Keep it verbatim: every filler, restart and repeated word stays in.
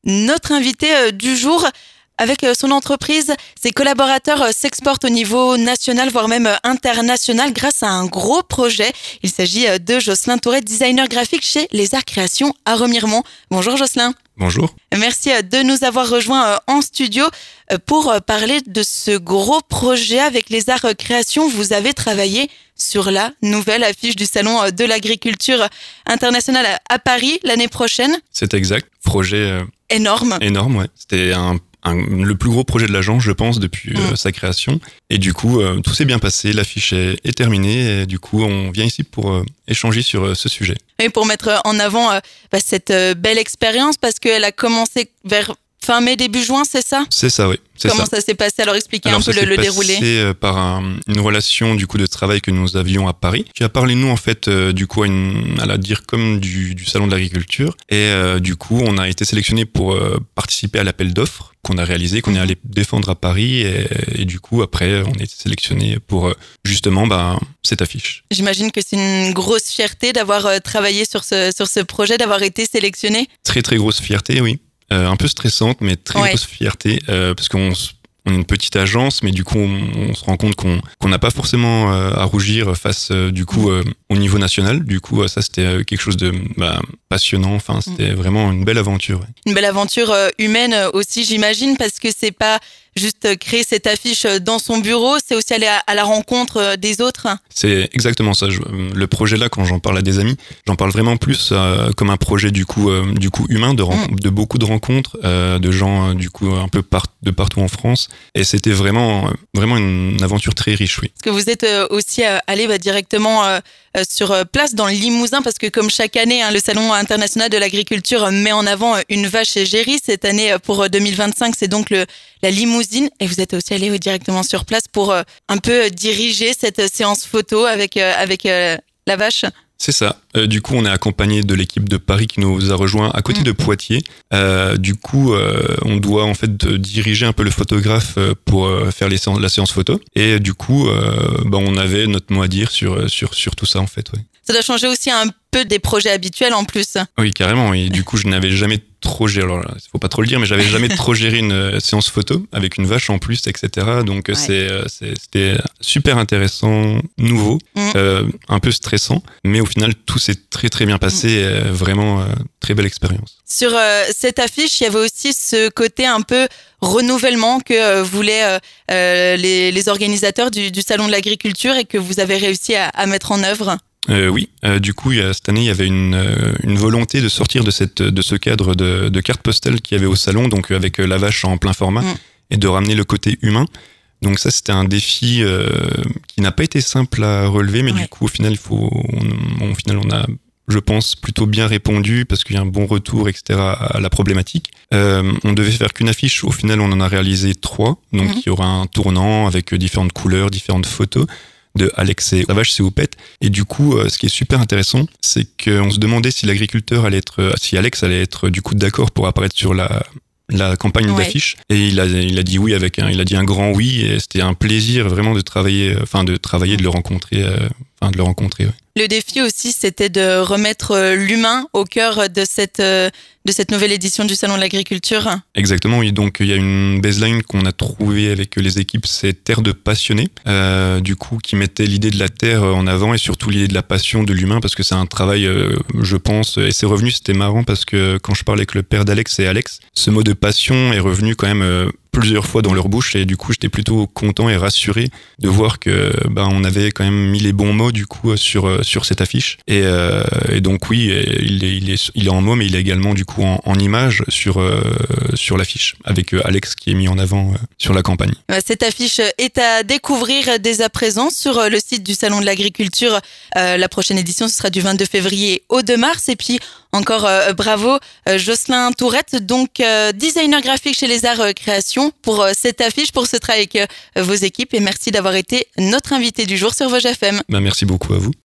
Notre invité euh, du jour, avec euh, son entreprise, ses collaborateurs euh, s'exportent au niveau national, voire même euh, international, grâce à un gros projet. Il s'agit euh, de Jocelyn Tourette, designer graphique chez Les Arts Création à Remiremont. Bonjour Jocelyn. Bonjour. Merci de nous avoir rejoints en studio pour parler de ce gros projet avec Les Arts Création. Vous avez travaillé sur la nouvelle affiche du Salon de l'Agriculture internationale à Paris l'année prochaine. C'est exact. Projet euh, énorme. Énorme, ouais. C'était un, un, le plus gros projet de l'agence, je pense, depuis mmh. euh, sa création. Et du coup, euh, tout s'est bien passé. L'affiche est, est terminée. Et du coup, on vient ici pour euh, échanger sur euh, ce sujet. Et pour mettre en avant euh, bah, cette euh, belle expérience, parce qu'elle a commencé vers fin mai, début juin, c'est ça ? C'est ça, oui. C'est Comment ça. ça s'est passé ? Alors expliquez Alors, un peu le, le déroulé. Ça s'est passé par un, une relation du coup de travail que nous avions à Paris, qui a parlé nous en fait euh, du coup à, une, à la dire comme du, du salon de l'agriculture. Et euh, du coup, on a été sélectionné pour euh, participer à l'appel d'offres qu'on a réalisé, qu'on est allé défendre à Paris. Et, et du coup, après, on a été sélectionné pour euh, justement bah, cette affiche. J'imagine que c'est une grosse fierté d'avoir euh, travaillé sur ce sur ce projet, d'avoir été sélectionné. Très très grosse fierté, oui. Euh, un peu stressante, mais très ouais. grosse fierté, euh, parce qu'on on est une petite agence, mais du coup, on, on se rend compte qu'on qu'on n'a pas forcément euh, à rougir face, euh, du coup, euh, au niveau national. Du coup, euh, ça, c'était euh, quelque chose de bah, passionnant. Enfin, c'était mmh. vraiment une belle aventure. Ouais. Une belle aventure euh, humaine aussi, j'imagine, parce que c'est pas juste créer cette affiche dans son bureau, c'est aussi aller à, à la rencontre des autres. C'est exactement ça. Je, le projet là, quand j'en parle à des amis, j'en parle vraiment plus euh, comme un projet du coup, euh, du coup humain, de, ren- mmh. de beaucoup de rencontres, euh, de gens euh, du coup un peu par- de partout en France. Et c'était vraiment, vraiment une aventure très riche, oui. Parce que vous êtes euh, aussi euh, allé bah, directement euh, euh, sur place dans le Limousin, parce que comme chaque année, hein, le Salon international de l'agriculture met en avant une vache égérie. Cette année, pour deux mille vingt-cinq, c'est donc le, la limousine. Et vous êtes aussi allé directement sur place pour euh, un peu diriger cette séance photo avec, euh, avec euh, la vache. C'est ça. Euh, du coup, on est accompagné de l'équipe de Paris qui nous a rejoint à côté mmh. de Poitiers. Euh, du coup, euh, on doit en fait diriger un peu le photographe pour euh, faire les séances, la séance photo. Et du coup, euh, bah, on avait notre mot à dire sur sur sur tout ça en fait. Ouais. Ça doit changer aussi un peu des projets habituels en plus. Oui, carrément. Et du coup, je n'avais jamais trop géré. Alors, il faut pas trop le dire, mais j'avais jamais trop géré une euh, séance photo avec une vache en plus, et cetera. Donc ouais. c'est, c'est c'était super intéressant, nouveau, mmh. euh, un peu stressant, mais au final tout s'est très très bien passé. Mmh. Euh, vraiment euh, très belle expérience. Sur euh, cette affiche, il y avait aussi ce côté un peu renouvellement que euh, voulaient euh, euh, les, les organisateurs du, du salon de l'agriculture et que vous avez réussi à, à mettre en œuvre. Euh, oui, euh, du coup, il y a, cette année, il y avait une, euh, une volonté de sortir de, cette, de ce cadre de, de carte postale qu'il y avait au salon, donc avec euh, la vache en plein format, mmh. et de ramener le côté humain. Donc ça, c'était un défi euh, qui n'a pas été simple à relever, mais ouais. du coup, au final, il faut, on, au final, on a, je pense, plutôt bien répondu parce qu'il y a un bon retour, et cetera à la problématique. Euh, on devait faire qu'une affiche, au final, on en a réalisé trois. Donc mmh. il y aura un tournant avec différentes couleurs, différentes photos de Alex et la vache c'est Houppette. Et du coup, euh, ce qui est super intéressant, c'est qu'on se demandait si l'agriculteur allait être, euh, si Alex allait être du coup d'accord pour apparaître sur la la campagne ouais. d'affiche. Et il a il a dit oui avec un, il a dit un grand oui. Et c'était un plaisir vraiment de travailler, enfin de travailler, de le rencontrer, euh, enfin de le rencontrer. Ouais. Le défi aussi, c'était de remettre l'humain au cœur de cette de cette nouvelle édition du Salon de l'Agriculture. Exactement, oui. Donc il y a une baseline qu'on a trouvée avec les équipes, c'est Terre de passionnés, euh, du coup qui mettait l'idée de la terre en avant et surtout l'idée de la passion de l'humain parce que c'est un travail, euh, je pense, et c'est revenu, c'était marrant parce que quand je parlais avec le père d'Alex et Alex, ce mot de passion est revenu quand même euh, plusieurs fois dans leur bouche et du coup j'étais plutôt content et rassuré de voir que bah on avait quand même mis les bons mots du coup sur sur cette affiche et, euh, et donc oui il est il est il est en mots mais il est également du coup en, en image sur euh, sur l'affiche avec Alex qui est mis en avant euh, sur la campagne. Cette affiche est à découvrir dès à présent sur le site du Salon de l'Agriculture. Euh, la prochaine édition ce sera du vingt-deux février au deux mars et puis encore euh, bravo euh, Jocelyn Tourette donc euh, designer graphique chez Les Arts Création pour euh, cette affiche, pour ce travail avec euh, vos équipes et merci d'avoir été notre invité du jour sur Vosges F M. Bah, merci beaucoup à vous.